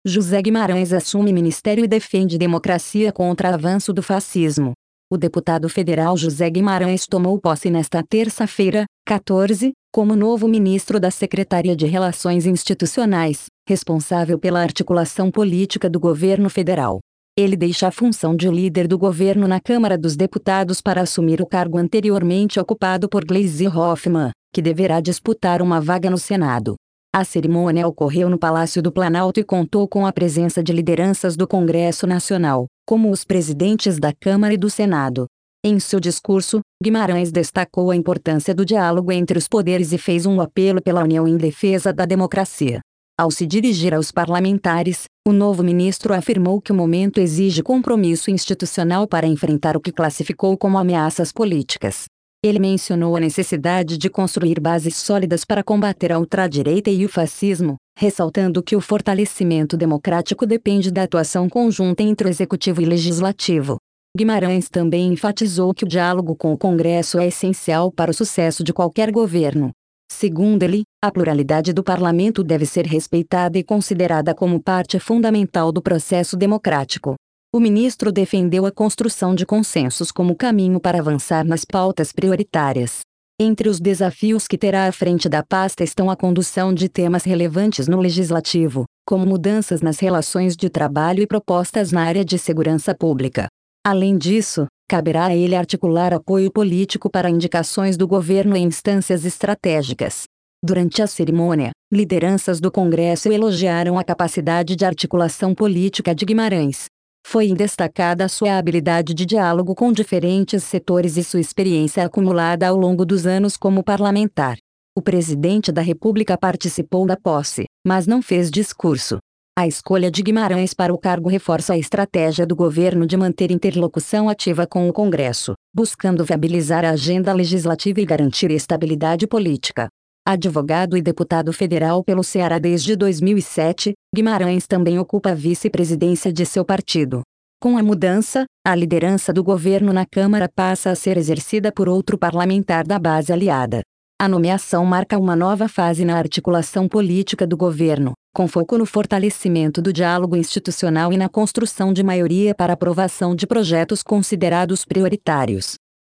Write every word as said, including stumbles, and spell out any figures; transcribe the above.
José Guimarães assume ministério e defende democracia contra avanço do fascismo. O deputado federal José Guimarães tomou posse nesta terça-feira, quatorze, como novo ministro da Secretaria de Relações Institucionais, responsável pela articulação política do governo federal. Ele deixa a função de líder do governo na Câmara dos Deputados para assumir o cargo anteriormente ocupado por Gleisi Hoffmann, que deverá disputar uma vaga no Senado. A cerimônia ocorreu no Palácio do Planalto e contou com a presença de lideranças do Congresso Nacional, como os presidentes da Câmara e do Senado. Em seu discurso, Guimarães destacou a importância do diálogo entre os poderes e fez um apelo pela união em defesa da democracia. Ao se dirigir aos parlamentares, o novo ministro afirmou que o momento exige compromisso institucional para enfrentar o que classificou como ameaças políticas. Ele mencionou a necessidade de construir bases sólidas para combater a ultradireita e o fascismo, ressaltando que o fortalecimento democrático depende da atuação conjunta entre o Executivo e o Legislativo. Guimarães também enfatizou que o diálogo com o Congresso é essencial para o sucesso de qualquer governo. Segundo ele, a pluralidade do parlamento deve ser respeitada e considerada como parte fundamental do processo democrático. O ministro defendeu a construção de consensos como caminho para avançar nas pautas prioritárias. Entre os desafios que terá à frente da pasta estão a condução de temas relevantes no legislativo, como mudanças nas relações de trabalho e propostas na área de segurança pública. Além disso, caberá a ele articular apoio político para indicações do governo em instâncias estratégicas. Durante a cerimônia, lideranças do Congresso elogiaram a capacidade de articulação política de Guimarães. Foi destacada a sua habilidade de diálogo com diferentes setores e sua experiência acumulada ao longo dos anos como parlamentar. O presidente da República participou da posse, mas não fez discurso. A escolha de Guimarães para o cargo reforça a estratégia do governo de manter interlocução ativa com o Congresso, buscando viabilizar a agenda legislativa e garantir estabilidade política. Advogado e deputado federal pelo Ceará desde dois mil e sete, Guimarães também ocupa a vice-presidência de seu partido. Com a mudança, a liderança do governo na Câmara passa a ser exercida por outro parlamentar da base aliada. A nomeação marca uma nova fase na articulação política do governo, com foco no fortalecimento do diálogo institucional e na construção de maioria para aprovação de projetos considerados prioritários.